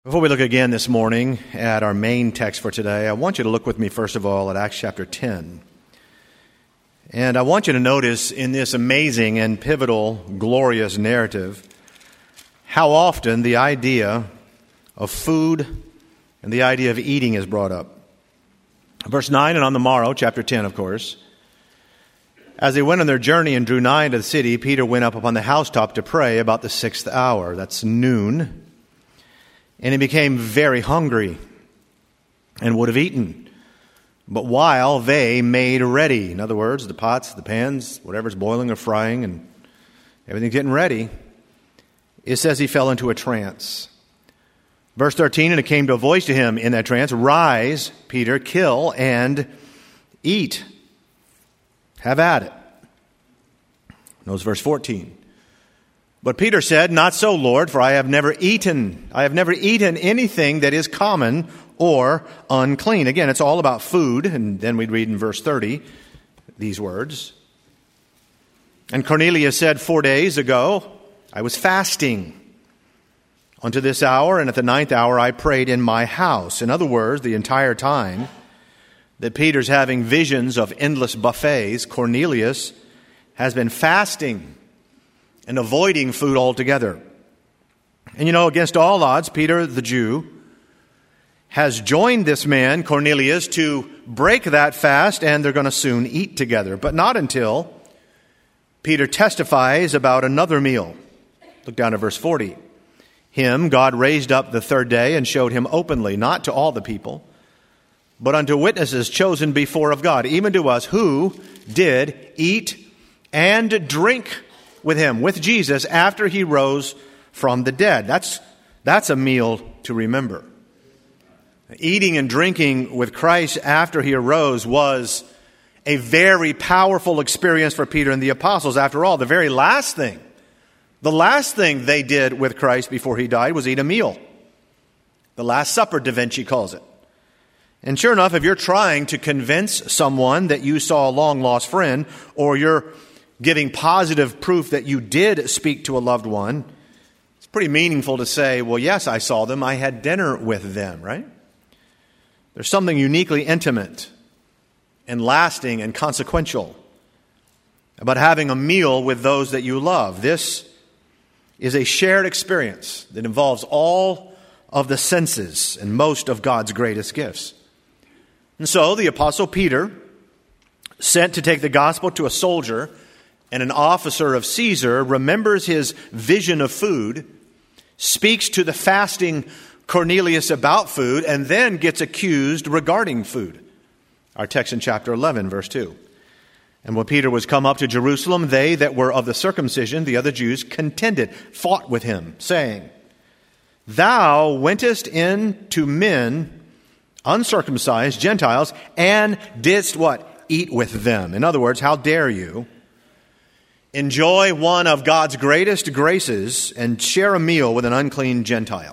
Before we look again this morning at our main text for today, I want you to look with me first of all at Acts chapter 10. And I want you to notice in this amazing and pivotal, glorious narrative, how often the idea of food and the idea of eating is brought up. Verse 9, and on the morrow, chapter 10, of course, as they went on their journey and drew nigh into the city, Peter went up upon the housetop to pray about the 6th hour. That's noon. And he became very hungry and would have eaten. But while they made ready, in other words, the pots, the pans, whatever's boiling or frying and everything's getting ready, it says he fell into a trance. Verse 13, and it came to a voice to him in that trance, "Rise, Peter, kill and eat. Have at it." Notice verse 14. But Peter said, "Not so, Lord, for I have never eaten anything that is common or unclean." Again, it's all about food. And then we'd read in verse 30 these words. And Cornelius said, 4 days ago, I was fasting unto this hour, and at the 9th hour I prayed in my house. In other words, the entire time that Peter's having visions of endless buffets, Cornelius has been fasting and avoiding food altogether. And you know, against all odds, Peter the Jew has joined this man, Cornelius, to break that fast, and they're going to soon eat together. But not until Peter testifies about another meal. Look down at verse 40. Him God raised up the 3rd day and showed him openly, not to all the people, but unto witnesses chosen before of God, even to us who did eat and drink with him, with Jesus, after he rose from the dead. That's a meal to remember. Eating and drinking with Christ after he arose was a very powerful experience for Peter and the apostles. After all, the last thing they did with Christ before he died was eat a meal. The Last Supper, Da Vinci calls it. And sure enough, if you're trying to convince someone that you saw a long-lost friend, or you're giving positive proof that you did speak to a loved one, it's pretty meaningful to say, well, yes, I saw them. I had dinner with them, right? There's something uniquely intimate and lasting and consequential about having a meal with those that you love. This is a shared experience that involves all of the senses and most of God's greatest gifts. And so the Apostle Peter, sent to take the gospel to a soldier and an officer of Caesar, remembers his vision of food, speaks to the fasting Cornelius about food, and then gets accused regarding food. Our text in chapter 11, verse 2. And when Peter was come up to Jerusalem, they that were of the circumcision, the other Jews, contended, fought with him, saying, Thou wentest in to men, uncircumcised, Gentiles, and didst what? Eat with them. In other words, how dare you enjoy one of God's greatest graces and share a meal with an unclean Gentile?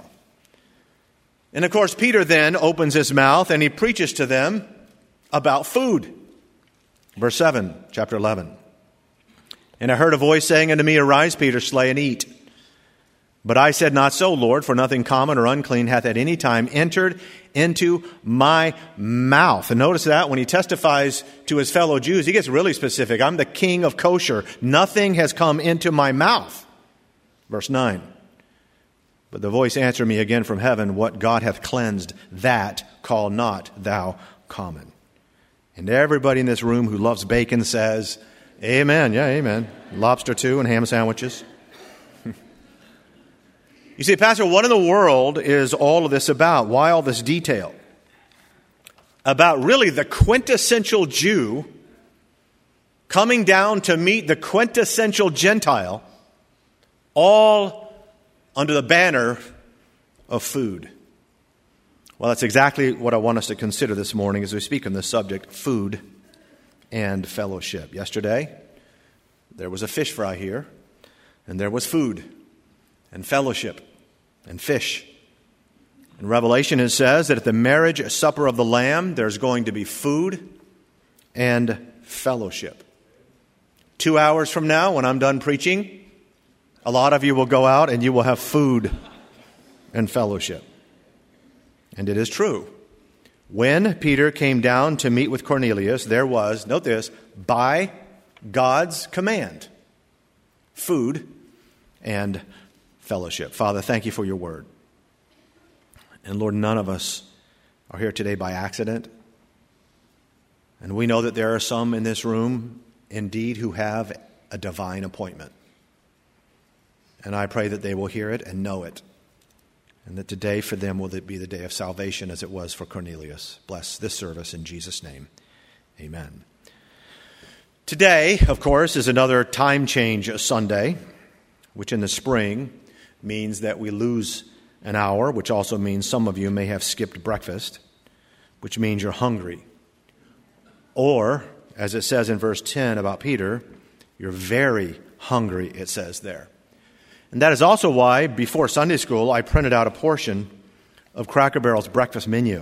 And of course, Peter then opens his mouth and he preaches to them about food. Verse 7, chapter 11. And I heard a voice saying unto me, Arise, Peter, slay and eat. But I said, Not so, Lord, for nothing common or unclean hath at any time entered into my mouth. And notice that when he testifies to his fellow Jews, he gets really specific. I'm the king of kosher. Nothing has come into my mouth. Verse 9. But the voice answered me again from heaven, What God hath cleansed, that call not thou common. And everybody in this room who loves bacon says, Amen. Yeah, amen. Lobster too, and ham sandwiches. You see, Pastor, what in the world is all of this about? Why all this detail? About really the quintessential Jew coming down to meet the quintessential Gentile, all under the banner of food. Well, that's exactly what I want us to consider this morning as we speak on this subject, food and fellowship. Yesterday, there was a fish fry here, and there was food and fellowship and fish. In Revelation, it says that at the marriage supper of the Lamb, there's going to be food and fellowship. 2 hours from now, when I'm done preaching, a lot of you will go out and you will have food and fellowship. And it is true. When Peter came down to meet with Cornelius, there was, note this, by God's command, food and fellowship. Father, thank you for your word. And Lord, none of us are here today by accident. And we know that there are some in this room, indeed, who have a divine appointment. And I pray that they will hear it and know it. And that today for them will be the day of salvation as it was for Cornelius. Bless this service in Jesus' name. Amen. Today, of course, is another time change Sunday, which in the spring means that we lose an hour, which also means some of you may have skipped breakfast, which means you're hungry. Or, as it says in verse 10 about Peter, you're very hungry, it says there. And that is also why, before Sunday school, I printed out a portion of Cracker Barrel's breakfast menu.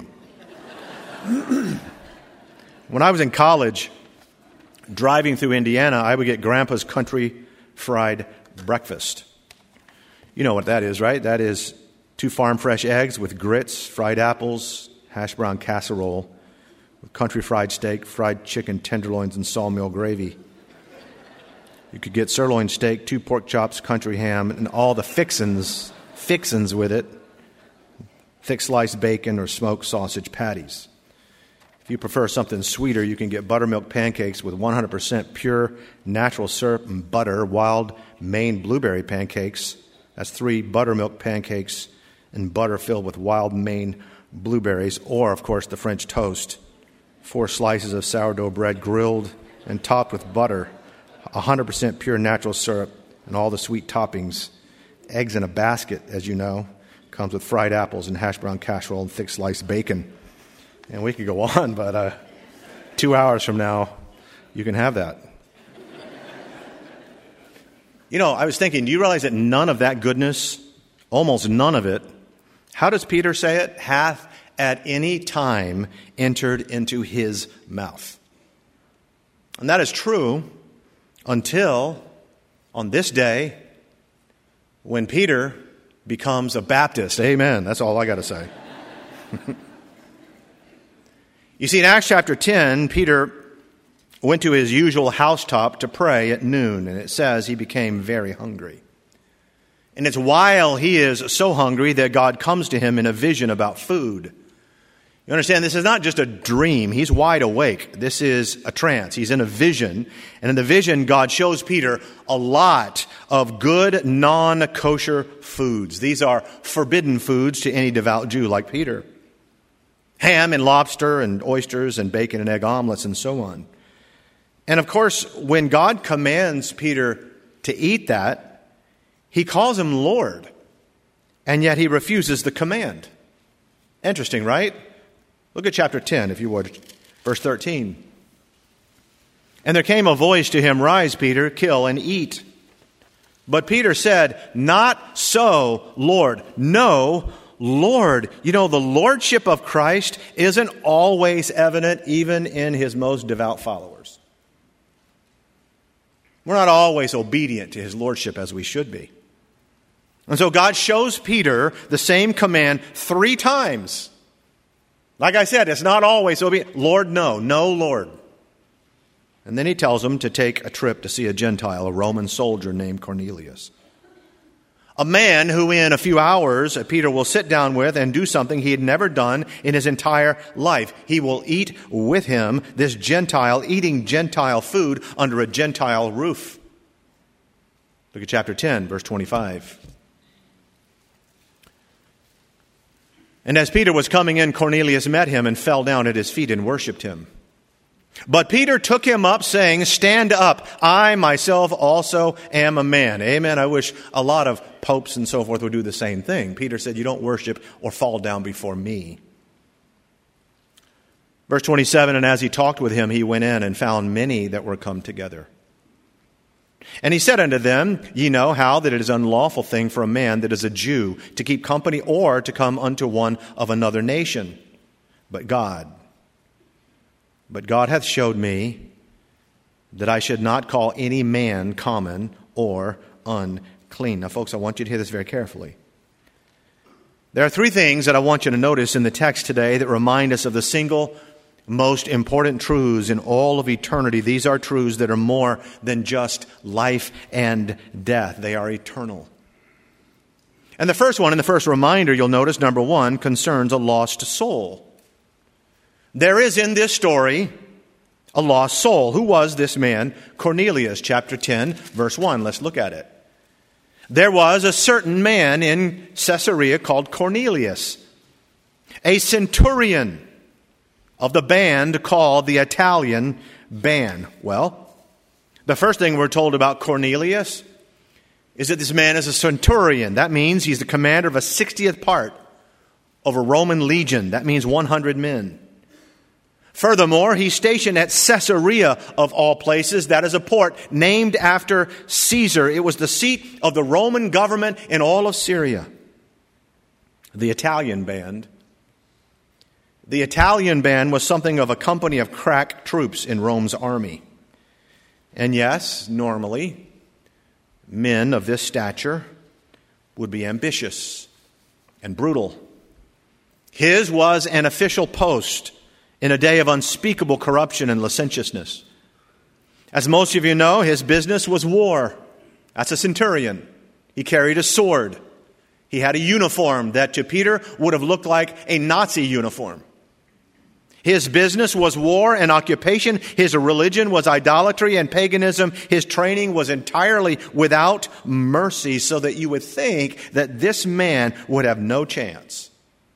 When I was in college, driving through Indiana, I would get Grandpa's Country Fried Breakfast. You know what that is, right? That is 2 farm fresh eggs with grits, fried apples, hash brown casserole, with country fried steak, fried chicken tenderloins, and sawmill gravy. You could get sirloin steak, 2 pork chops, country ham, and all the fixins with it. Thick sliced bacon or smoked sausage patties. If you prefer something sweeter, you can get buttermilk pancakes with 100% pure natural syrup and butter, wild Maine blueberry pancakes. That's 3 buttermilk pancakes and butter filled with wild Maine blueberries. Or, of course, the French toast. 4 slices of sourdough bread grilled and topped with butter. 100% pure natural syrup, and all the sweet toppings. Eggs in a basket, as you know, comes with fried apples and hash brown casserole and thick sliced bacon. And we could go on, but 2 hours from now, you can have that. You know, I was thinking, do you realize that none of that goodness, almost none of it, how does Peter say it? Hath at any time entered into his mouth. And that is true until on this day when Peter becomes a Baptist. Amen. That's all I got to say. You see, in Acts chapter 10, Peter went to his usual housetop to pray at noon, and it says he became very hungry. And it's while he is so hungry that God comes to him in a vision about food. You understand, this is not just a dream. He's wide awake. This is a trance. He's in a vision. And in the vision, God shows Peter a lot of good, non-kosher foods. These are forbidden foods to any devout Jew like Peter. Ham and lobster and oysters and bacon and egg omelets and so on. And of course, when God commands Peter to eat that, he calls him Lord. And yet he refuses the command. Interesting, right? Look at chapter 10, if you would. Verse 13. And there came a voice to him, Rise, Peter, kill and eat. But Peter said, Not so, Lord. No, Lord. You know, the lordship of Christ isn't always evident even in his most devout followers. We're not always obedient to his lordship as we should be. And so God shows Peter the same command 3 times. Like I said, it's not always obedient. Lord, no. No, Lord. And then he tells him to take a trip to see a Gentile, a Roman soldier named Cornelius. A man who in a few hours Peter will sit down with and do something he had never done in his entire life. He will eat with him, this Gentile, eating Gentile food under a Gentile roof. Look at chapter 10, verse 25. And as Peter was coming in, Cornelius met him and fell down at his feet and worshipped him. But Peter took him up, saying, Stand up, I myself also am a man. Amen. I wish a lot of popes and so forth would do the same thing. Peter said, You don't worship or fall down before me. Verse 27, And as he talked with him, he went in and found many that were come together. And he said unto them, Ye know how that it is an unlawful thing for a man that is a Jew to keep company or to come unto one of another nation. But God hath showed me that I should not call any man common or unclean. Now, folks, I want you to hear this very carefully. There are three things that I want you to notice in the text today that remind us of the single most important truths in all of eternity. These are truths that are more than just life and death. They are eternal. And the first one, and the first reminder you'll notice, number one, concerns a lost soul. There is in this story a lost soul. Who was this man? Cornelius, chapter 10, verse 1. Let's look at it. There was a certain man in Caesarea called Cornelius, a centurion of the band called the Italian band. Well, the first thing we're told about Cornelius is that this man is a centurion. That means he's the commander of a 60th part of a Roman legion. That means 100 men. Furthermore, he's stationed at Caesarea, of all places. That is a port named after Caesar. It was the seat of the Roman government in all of Syria. The Italian band. The Italian band was something of a company of crack troops in Rome's army. And yes, normally, men of this stature would be ambitious and brutal. His was an official post in a day of unspeakable corruption and licentiousness. As most of you know, his business was war. That's a centurion. He carried a sword. He had a uniform that to Peter would have looked like a Nazi uniform. His business was war and occupation. His religion was idolatry and paganism. His training was entirely without mercy, so that you would think that this man would have no chance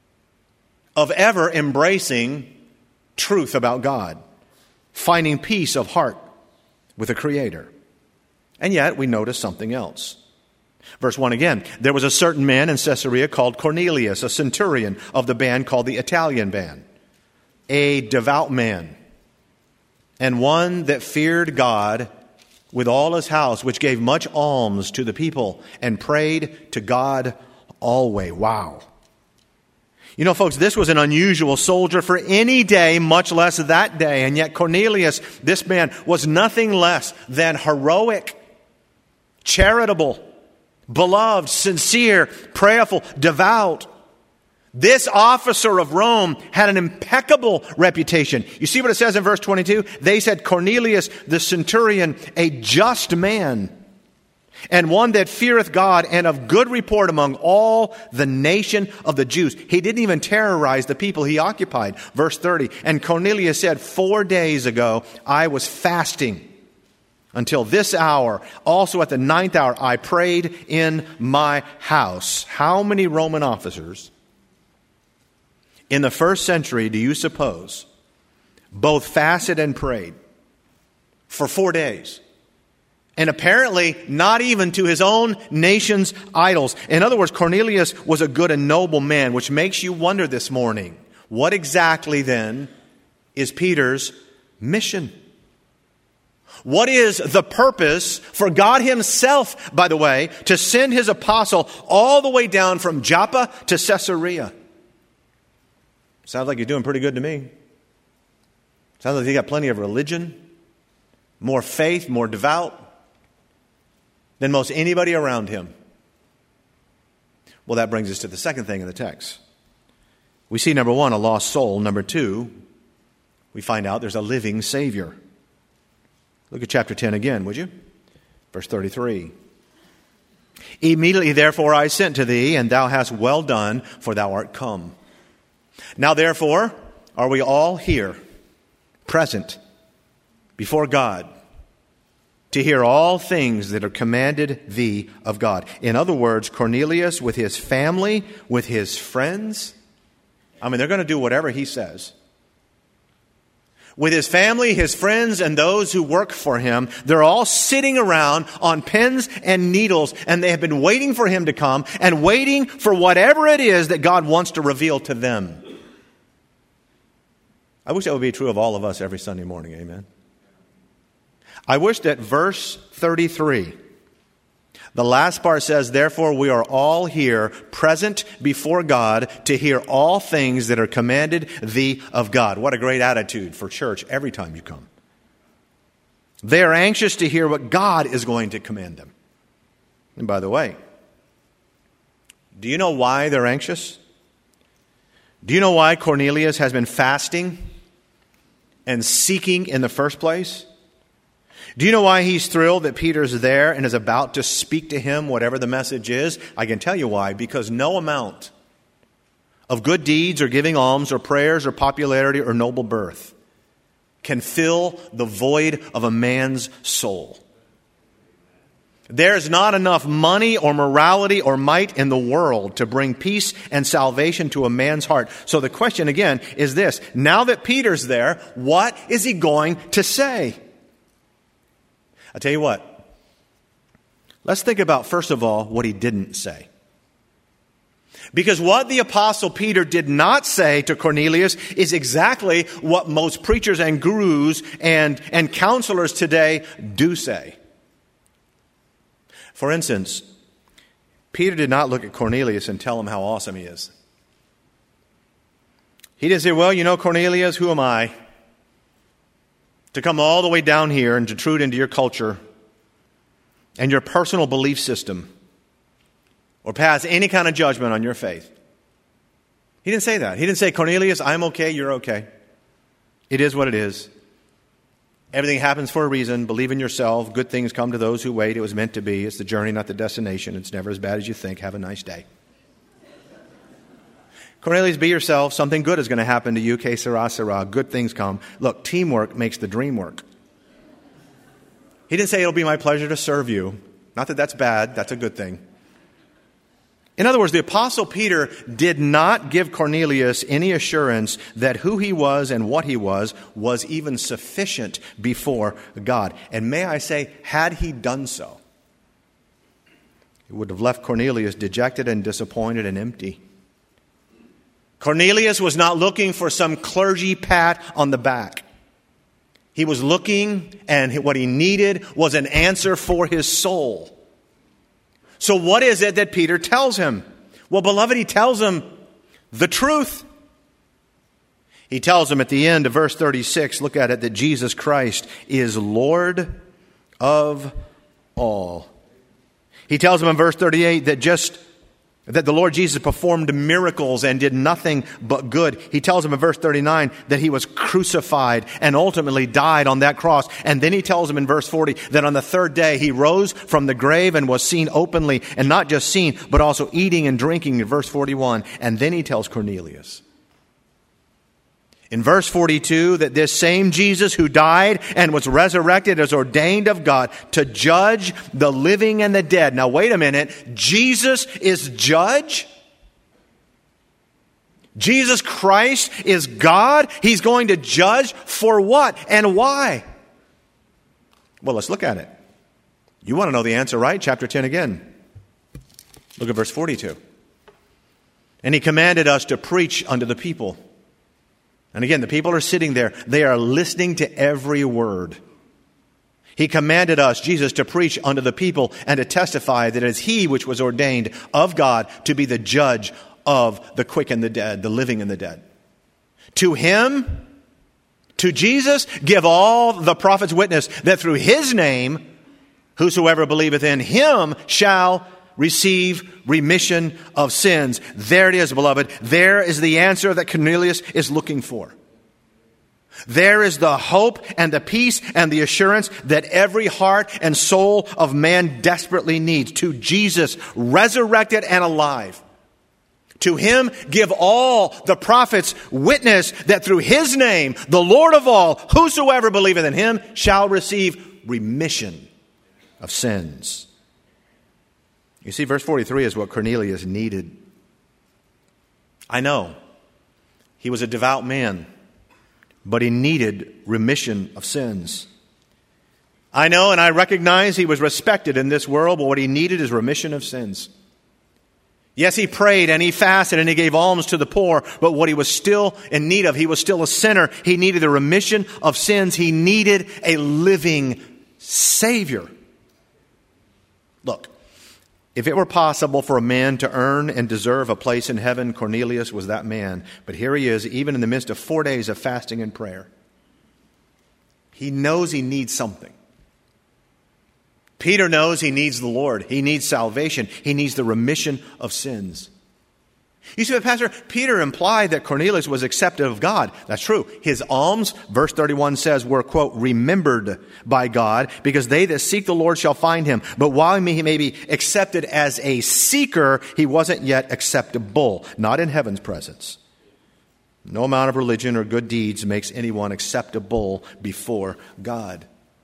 of ever embracing truth about God, finding peace of heart with the Creator. And yet we notice something else. Verse 1 again, there was a certain man in Caesarea called Cornelius, a centurion of the band called the Italian band, a devout man, and one that feared God with all his house, which gave much alms to the people and prayed to God always. Wow. You know, folks, this was an unusual soldier for any day, much less that day. And yet Cornelius, this man, was nothing less than heroic, charitable, beloved, sincere, prayerful, devout. This officer of Rome had an impeccable reputation. You see what it says in verse 22? They said, Cornelius the centurion, a just man, and one that feareth God, and of good report among all the nation of the Jews. He didn't even terrorize the people he occupied. Verse 30, and Cornelius said, 4 days ago I was fasting until this hour. Also at the 9th hour I prayed in my house. How many Roman officers in the first century do you suppose both fasted and prayed for 4 days? And apparently not even to his own nation's idols. In other words, Cornelius was a good and noble man, which makes you wonder this morning, what exactly then is Peter's mission? What is the purpose for God himself, by the way, to send his apostle all the way down from Joppa to Caesarea? Sounds like you're doing pretty good to me. Sounds like you got plenty of religion, more faith, more devout than most anybody around him. Well, that brings us to the second thing in the text. We see, number one, a lost soul. Number two, we find out there's a living Savior. Look at chapter 10 again, would you? Verse 33. Immediately, therefore, I sent to thee, and thou hast well done, for thou art come. Now, therefore, are we all here, present, before God, to hear all things that are commanded thee of God. In other words, Cornelius, with his family, with his friends, they're going to do whatever he says. With his family, his friends, and those who work for him, they're all sitting around on pins and needles, and they have been waiting for him to come and waiting for whatever it is that God wants to reveal to them. I wish that would be true of all of us every Sunday morning, amen? I wish that verse 33, the last part says, therefore we are all here present before God to hear all things that are commanded thee of God. What a great attitude for church every time you come. They are anxious to hear what God is going to command them. And by the way, do you know why they're anxious? Do you know why Cornelius has been fasting and seeking in the first place? Do you know why he's thrilled that Peter's there and is about to speak to him, whatever the message is? I can tell you why. Because no amount of good deeds or giving alms or prayers or popularity or noble birth can fill the void of a man's soul. There's not enough money or morality or might in the world to bring peace and salvation to a man's heart. So the question again is this. Now that Peter's there, what is he going to say? I'll tell you what. Let's think about, first of all, what he didn't say. Because what the Apostle Peter did not say to Cornelius is exactly what most preachers and gurus and counselors today do say. For instance, Peter did not look at Cornelius and tell him how awesome he is. He didn't say, well, you know, Cornelius, who am I to come all the way down here and intrude into your culture and your personal belief system or pass any kind of judgment on your faith. He didn't say that. He didn't say, Cornelius, I'm okay, you're okay. It is what it is. Everything happens for a reason. Believe in yourself. Good things come to those who wait. It was meant to be. It's the journey, not the destination. It's never as bad as you think. Have a nice day. Cornelius, be yourself. Something good is going to happen to you. Que sera, sera. Good things come. Look, teamwork makes the dream work. He didn't say it'll be my pleasure to serve you. Not that that's bad. That's a good thing. In other words, the Apostle Peter did not give Cornelius any assurance that who he was and what he was even sufficient before God. And may I say, had he done so, it would have left Cornelius dejected and disappointed and empty. Cornelius was not looking for some clergy pat on the back. He was looking, and what he needed was an answer for his soul. So what is it that Peter tells him? Well, beloved, he tells him the truth. He tells him at the end of verse 36, look at it, that Jesus Christ is Lord of all. He tells him in verse 38 that the Lord Jesus performed miracles and did nothing but good. He tells him in verse 39 that he was crucified and ultimately died on that cross. And then he tells him in verse 40 that on the third day he rose from the grave and was seen openly, and not just seen, but also eating and drinking in verse 41. And then he tells Cornelius in verse 42 that this same Jesus who died and was resurrected is ordained of God to judge the living and the dead. Now wait a minute. Jesus is judge? Jesus Christ is God? He's going to judge for what and why? Well, let's look at it. You want to know the answer, right? Chapter 10 again. Look at verse 42. And he commanded us to preach unto the people. And again, the people are sitting there. They are listening to every word. He commanded us, Jesus, to preach unto the people and to testify that it is he which was ordained of God to be the judge of the quick and the dead, the living and the dead. To him, to Jesus, give all the prophets witness that through his name, whosoever believeth in him shall receive remission of sins. There it is, beloved. There is the answer that Cornelius is looking for. There is the hope and the peace and the assurance that every heart and soul of man desperately needs. To Jesus, resurrected and alive. To him give all the prophets witness that through his name, the Lord of all, whosoever believeth in him shall receive remission of sins. You see, verse 43 is what Cornelius needed. I know he was a devout man, but he needed remission of sins. I know and I recognize he was respected in this world, but what he needed is remission of sins. Yes, he prayed and he fasted and he gave alms to the poor, but what he was still in need of, he was still a sinner. He needed the remission of sins. He needed a living Savior. Look, if it were possible for a man to earn and deserve a place in heaven, Cornelius was that man. But here he is, even in the midst of 4 days of fasting and prayer. He knows he needs something. Peter knows he needs the Lord. He needs salvation. He needs the remission of sins. You see, Pastor, Peter implied that Cornelius was accepted of God. That's true. His alms, verse 31 says, were, quote, remembered by God, because they that seek the Lord shall find him. But while he may be accepted as a seeker, he wasn't yet acceptable, not in heaven's presence. No amount of religion or good deeds makes anyone acceptable before God.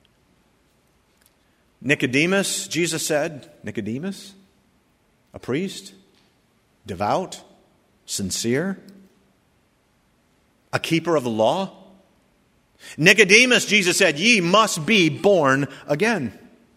Nicodemus, Jesus said, Nicodemus, a priest, devout, sincere, a keeper of the law. Nicodemus, Jesus said, ye must be born again.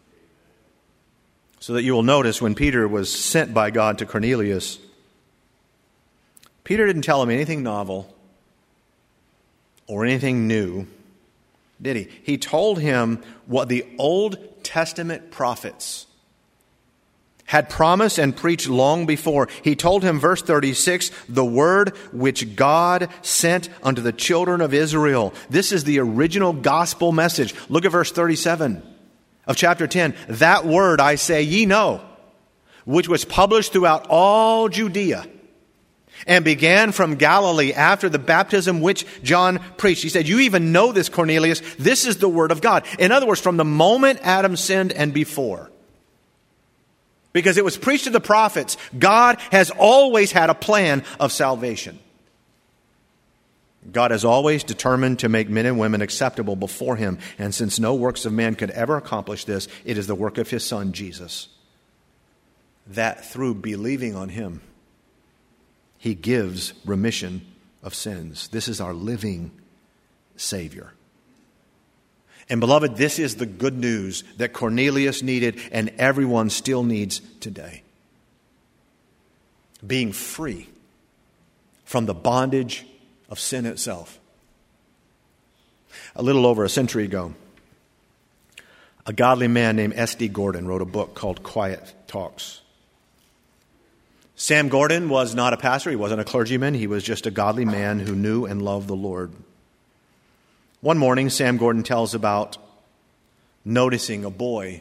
So that you will notice when Peter was sent by God to Cornelius, Peter didn't tell him anything novel or anything new, did he? He told him what the Old Testament prophets had promised and preached long before. He told him, verse 36, the word which God sent unto the children of Israel. This is the original gospel message. Look at verse 37 of chapter 10. That word I say ye know, which was published throughout all Judea, and began from Galilee after the baptism which John preached. He said, you even know this, Cornelius. This is the word of God. In other words, from the moment Adam sinned and before. Because it was preached to the prophets, God has always had a plan of salvation. God has always determined to make men and women acceptable before him. And since no works of man could ever accomplish this, it is the work of his Son, Jesus, that through believing on him, he gives remission of sins. This is our living Savior. And beloved, this is the good news that Cornelius needed and everyone still needs today. Being free from the bondage of sin itself. A little over a century ago, a godly man named S.D. Gordon wrote a book called Quiet Talks. Sam Gordon was not a pastor. He wasn't a clergyman. He was just a godly man who knew and loved the Lord. One morning, Sam Gordon tells about noticing a boy.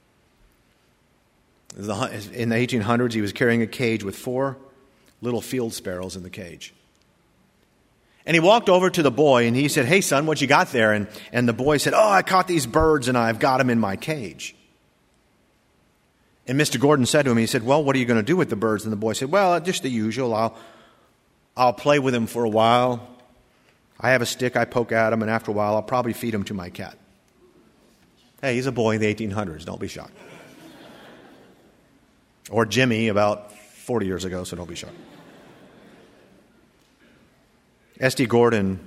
In the 1800s, he was carrying a cage with 4 little field sparrows in the cage. And he walked over to the boy and he said, hey, son, what you got there? And the boy said, oh, I caught these birds and I've got them in my cage. And Mr. Gordon said to him, he said, well, what are you going to do with the birds? And the boy said, well, just the usual. I'll play with them for a while. I have a stick, I poke at them, and after a while, I'll probably feed them to my cat. Hey, he's a boy in the 1800s. Don't be shocked. Or Jimmy about 40 years ago, so don't be shocked. S.D. Gordon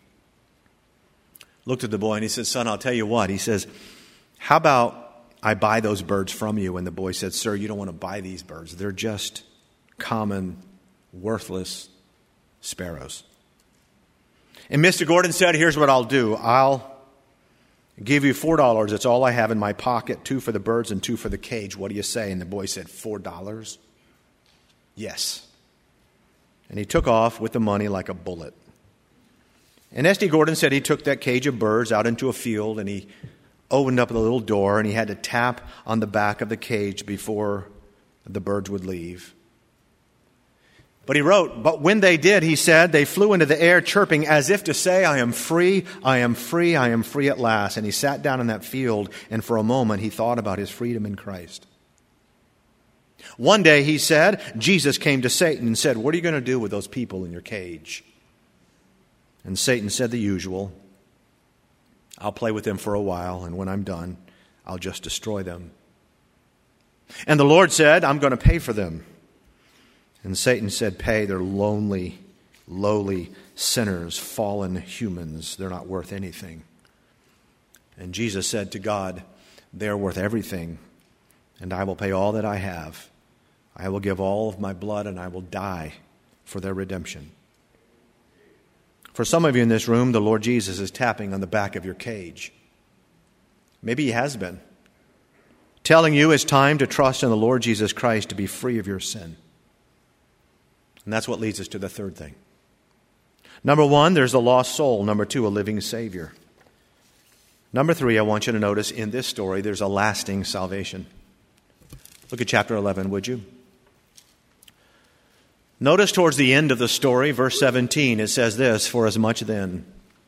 looked at the boy and he said, son, I'll tell you what. He says, how about I buy those birds from you? And the boy said, sir, you don't want to buy these birds. They're just common, worthless sparrows. And Mr. Gordon said, here's what I'll do. I'll give you $4. That's all I have in my pocket. 2 for the birds and 2 for the cage. What do you say? And the boy said, $4? Yes. And he took off with the money like a bullet. And S.D. Gordon said he took that cage of birds out into a field and he opened up the little door and he had to tap on the back of the cage before the birds would leave. But he wrote, but when they did, he said, they flew into the air chirping as if to say, I am free, I am free, I am free at last. And he sat down in that field and for a moment he thought about his freedom in Christ. One day, he said, Jesus came to Satan and said, what are you going to do with those people in your cage? And Satan said the usual, I'll play with them for a while, and when I'm done, I'll just destroy them. And the Lord said, I'm going to pay for them. And Satan said, pay, they're lonely, lowly sinners, fallen humans. They're not worth anything. And Jesus said to God, they're worth everything, and I will pay all that I have. I will give all of my blood, and I will die for their redemption. For some of you in this room, the Lord Jesus is tapping on the back of your cage. Maybe he has been. Telling you it's time to trust in the Lord Jesus Christ to be free of your sin. And that's what leads us to the third thing. Number 1, there's a lost soul. Number 2, a living Savior. Number 3, I want you to notice in this story, there's a lasting salvation. Look at chapter 11, would you? Notice towards the end of the story, verse 17, it says this, "For as much then."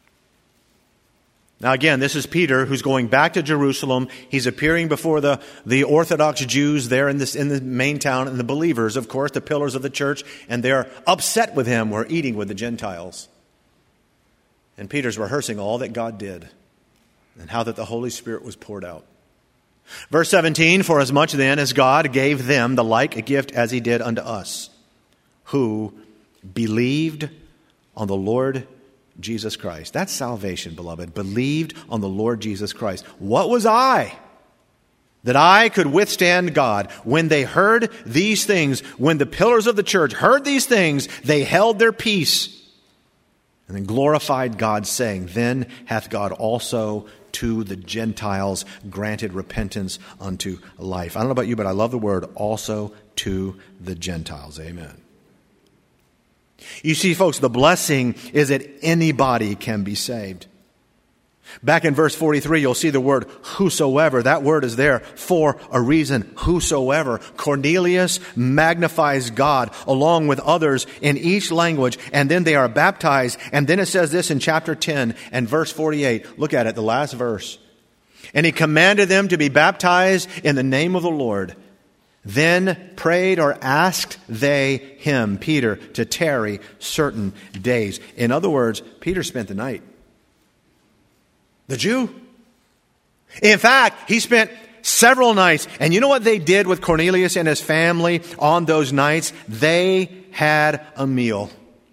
Now again, this is Peter who's going back to Jerusalem. He's appearing before the Orthodox Jews there in the main town, and the believers, of course, the pillars of the church, and they're upset with him. We're eating with the Gentiles. And Peter's rehearsing all that God did and how that the Holy Spirit was poured out. Verse 17, "For as much then as God gave them the like gift as he did unto us, who believed on the Lord Jesus Christ." That's salvation, beloved. Believed on the Lord Jesus Christ. What was I that I could withstand God? When they heard these things, when the pillars of the church heard these things, they held their peace and then glorified God, saying, "Then hath God also to the Gentiles granted repentance unto life." I don't know about you, but I love the word "also to the Gentiles." Amen. You see, folks, the blessing is that anybody can be saved. Back in verse 43, you'll see the word "whosoever." That word is there for a reason. Whosoever. Cornelius magnifies God along with others in each language, and then they are baptized. And then it says this in chapter 10 and verse 48. Look at it, the last verse. "And he commanded them to be baptized in the name of the Lord. Then prayed or asked they him," Peter, "to tarry certain days." In other words, Peter spent the night. The Jew. In fact, he spent several nights. And you know what they did with Cornelius and his family on those nights? They had a meal.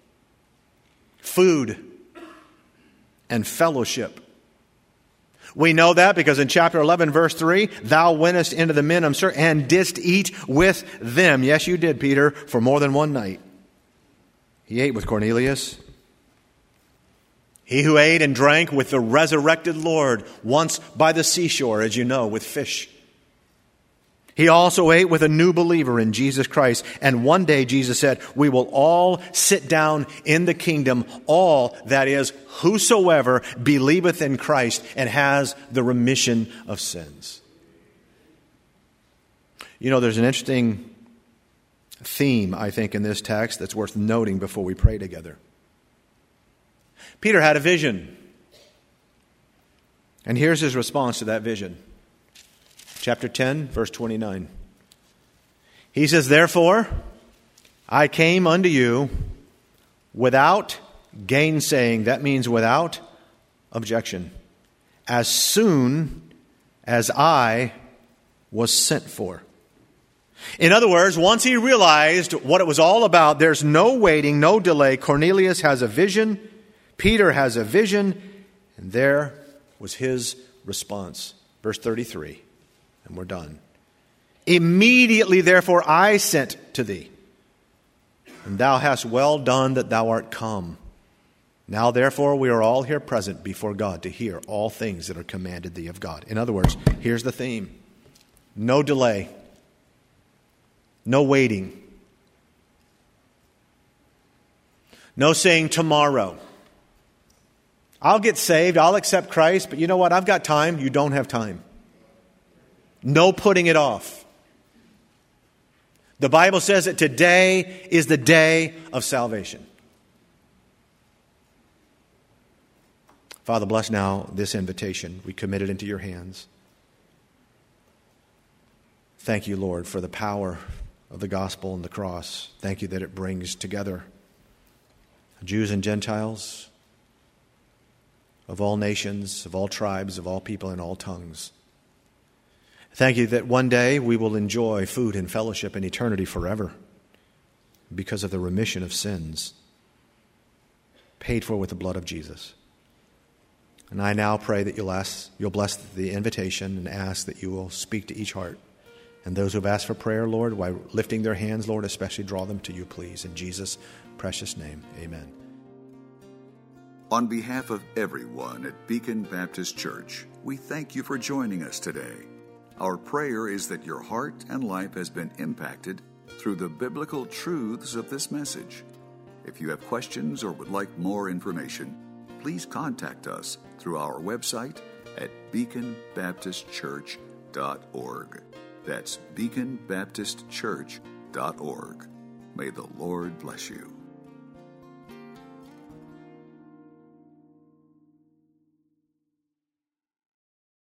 Food and fellowship. We know that because in chapter 11, verse 3, "Thou wentest into the men and didst eat with them." Yes, you did, Peter, for more than one night. He ate with Cornelius. He who ate and drank with the resurrected Lord once by the seashore, as you know, with fish. He also ate with a new believer in Jesus Christ. And one day, Jesus said, we will all sit down in the kingdom, all, that is, whosoever believeth in Christ and has the remission of sins. You know, there's an interesting theme, I think, in this text that's worth noting before we pray together. Peter had a vision. And here's his response to that vision. Chapter 10, verse 29. He says, "Therefore, I came unto you without gainsaying." That means without objection. "As soon as I was sent for." In other words, once he realized what it was all about, there's no waiting, no delay. Cornelius has a vision. Peter has a vision. And there was his response. Verse 33. And we're done. "Immediately, therefore, I sent to thee, and thou hast well done that thou art come. Now, therefore, we are all here present before God to hear all things that are commanded thee of God." In other words, here's the theme. No delay. No waiting. No saying tomorrow. I'll get saved, I'll accept Christ, but you know what? I've got time. You don't have time. No putting it off. The Bible says that today is the day of salvation. Father, bless now this invitation. We commit it into your hands. Thank you, Lord, for the power of the gospel and the cross. Thank you that it brings together Jews and Gentiles of all nations, of all tribes, of all people, and all tongues. Thank you that one day we will enjoy food and fellowship in eternity forever because of the remission of sins paid for with the blood of Jesus. And I now pray that you'll bless the invitation and ask that you will speak to each heart. And those who have asked for prayer, Lord, while lifting their hands, Lord, especially draw them to you, please. In Jesus' precious name, amen. On behalf of everyone at Beacon Baptist Church, we thank you for joining us today. Our prayer is that your heart and life has been impacted through the biblical truths of this message. If you have questions or would like more information, please contact us through our website at beaconbaptistchurch.org. That's beaconbaptistchurch.org. May the Lord bless you.